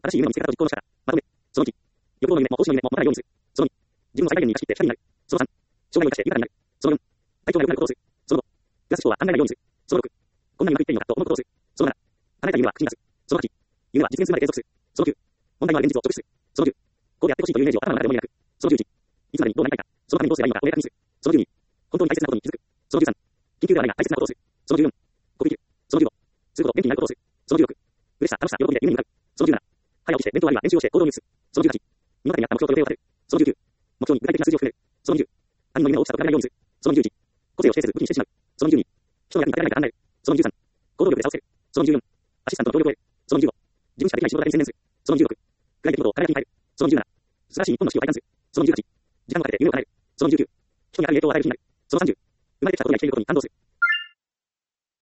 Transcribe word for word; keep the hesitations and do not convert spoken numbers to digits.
正しい夢の見つけ方と実行の仕方。まとめ。そのいち。欲望の夢も投資の夢も持たないようにする。そのに。自分の最大限に生かしきって二人になる。そのさん。障害を生かして豊かになる。そのよん。体調が良くなることをする。そのご。プラス思考は考えないようにする。そのろく。こんなにうまくいっていいのかと思うことをする。そのなな。叶えた夢は口に出す。そのはち。夢は実現するまで継続する。そのきゅう。問題のある現実を直視する。そのじゅう。こうであってほしいというイメージを頭の中で思い描く。そのじゅういち。いつまでにどうなりたいか。そのためにどうすればいいのかを明確にする。そのじゅうに。本当に大切なことに気づく。そのじゅうさん。緊急ではないが大切なことをする。そのじゅうよん。呼吸。そのじゅうご。すること、元気になることをする。そのじゅうろく。嬉しさ、楽しさ、喜びで夢に向かう。そのじゅうなな。早起きして、弁当ありは練習をして行動に移す。そのじゅうはち。身の中にあった目標と予定を立てる。そのじゅうきゅう。目標に具体的な数字を含める。そのにじゅう。他人の夢の大きさと比べないようにする。そのにじゅういち。個性を指定せず武器にしてしまう。そのにじゅうに。人の役に立てないか考える。そのにじゅうさん。行動力で差をつける。そのにじゅうよん。アシスタントの協力を得る。そのにじゅうご。自分しかできない仕事だけに専念する。そのにじゅうろく。具体的なことを体に変える。そのにじゅうなな。素晴らしい日本の式を体感する。